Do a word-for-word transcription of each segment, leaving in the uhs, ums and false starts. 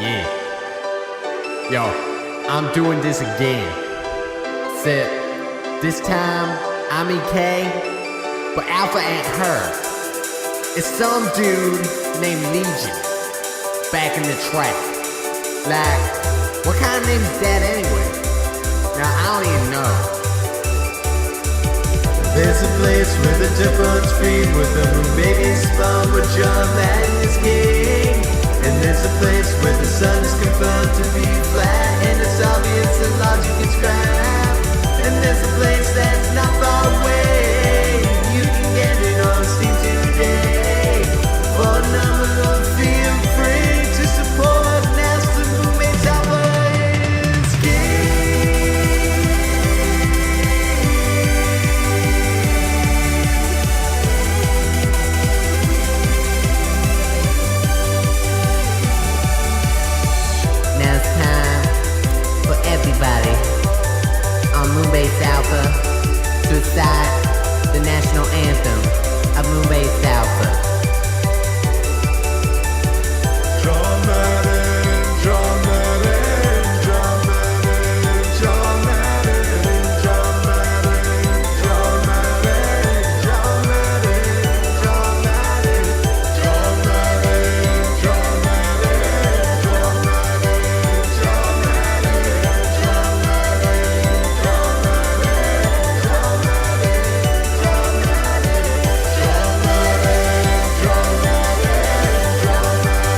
Yeah. Yo, I'm doing this again. Except this time I'm E K, but Alpha ain't her. It's some dude named Legion back in the track. Like, what kind of name is that anyway? Now I don't even know. There's a place where the difference free, with the moon baby spawn with John Magnus King. And there's a place where the sun is confirmed to be flat, and it's obvious that logic is crap. And there's a place that's not far away, you can get it on Steam today. For a nominal feel free to support NASA Moonbase Alpha is king. Now it's time for everybody on Moonbase Alpha to recite the national anthem of Moonbase Alpha. John Madden, John Madden, John Madden, John Madden, John Madden, John Madden, John Madden, John Madden, John Madden, John Madden, John Madden, John Madden, John Madden, John Madden, John Madden, John Madden, John Madden, John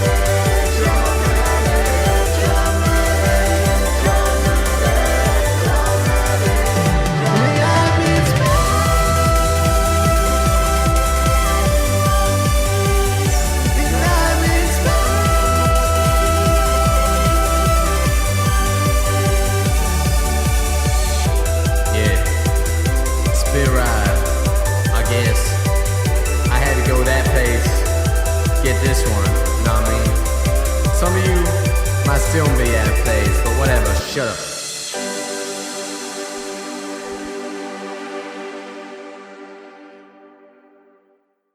Yeah, spit ride. I guess I had to go that pace. Get this one, know what I mean? Some of you might still be at a pace, but whatever, shut up.